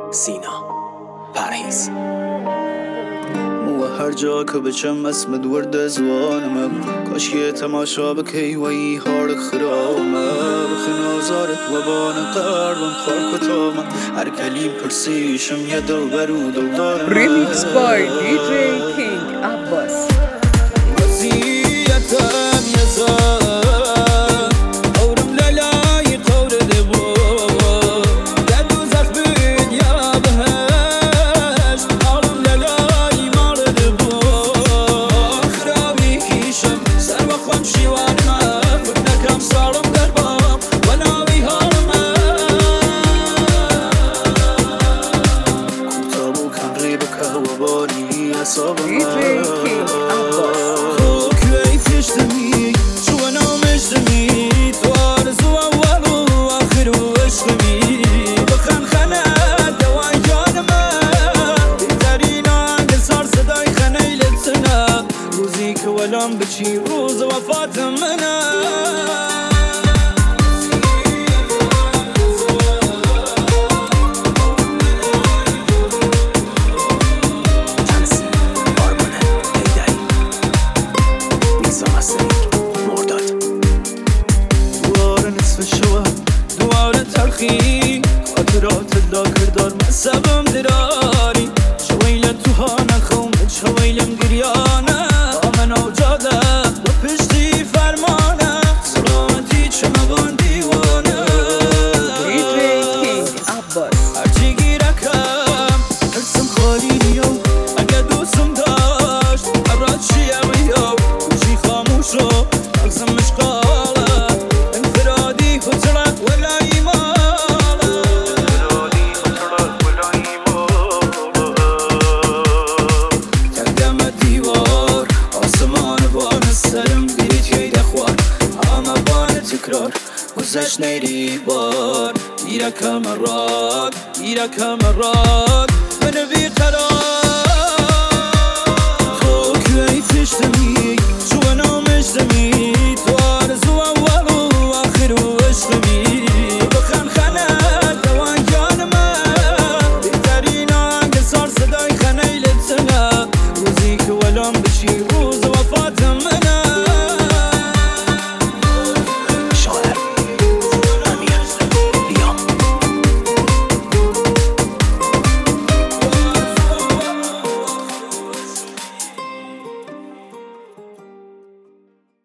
سینا پرهیز هر جا که بچم اسم ورد زوانم کاش یه تماشا بکی و ای هار خرامه بخن آزارت و بان قربم خار کتامم هر کلیم پرسیشم یه دل برو دل دارم Remix by DJ King Abbas وزیتم یه زن اورم للای قور دبو در دوزخ بین یا بهشت اورم للای مار دبو خرابی کیشم سر و خم شیوانم فکنکم سارم در بام و ناوی هارم کتابو کن ریبکه و بانی اصابم DJ King Abbas تشتمي شو انا ومشتمي توار زوا ولو اخر واشتمي بخن خنا دوان جانما بترينا قصار صداي خني لبسنا روزيك ولام بشي روز وفات منا تلخی خاطرات داکردار مذهبم دراری شویل توهانه خوم شویلم گریانه آمن آجاده و پشتی فرمانه سلامتی چمه بان دیوانه DJ King Abbas هرچی گیرکم حرسم خالی نیو اگه دوستم داشت هرات شیه ویو کوچی خاموش رو مغزم مشغاله انفرادی خطرک ولای گذشت نیری بار ایرک مرات من بی قرار تو که ای تشتمی